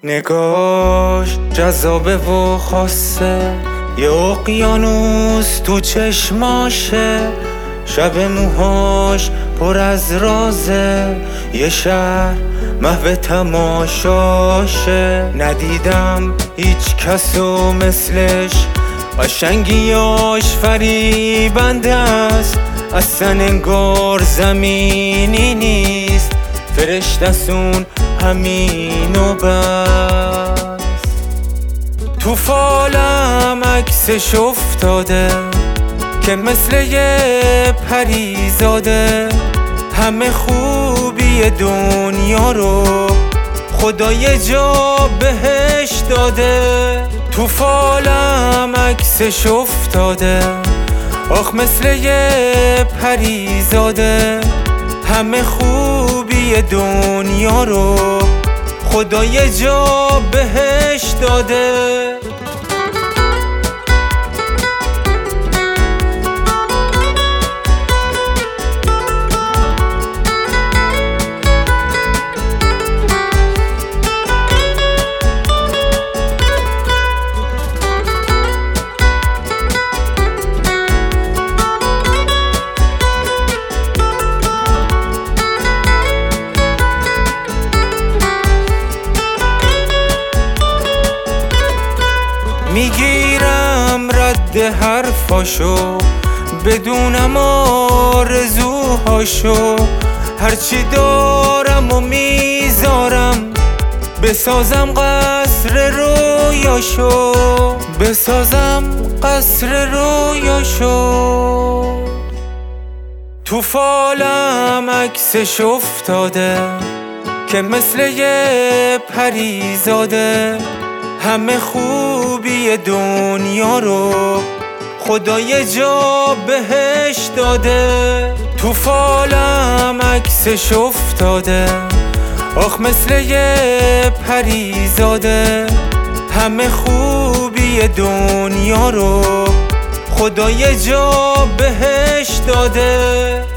نگاش جذابه و خاصه، یه اقیانوس تو چشماشه، شب موهاش پر از رازه، یه شهر محو تماشاشه. ندیدم هیچ کسو مثلش، قشنگیاش فریبنده است، اصلا انگار زمینی نیست، فرشته‌سون همین و بس. تو فالم عکسش افتاده که مثل یه پریزاده، همه خوبی دنیا رو خدا یه جا بهش داده. تو فالم عکسش افتاده، آخ مثل یه پریزاده، همه خوبی دنیا رو خدا یه جا بهش داده. میگیرم رد حرفاشو، بدونم آرزوهاشو، هرچی دارم و میذارم بسازم قصر رویاشو، بسازم قصر رویاشو. تو فالم عکسش افتاده که مثل یه پریزاده، همه خوبی دنیا رو خدا یه جا بهش داده. تو فالم عکسش افتاده، آخ مثل یه پریزاده، همه خوبی دنیا رو خدا یه جا بهش داده.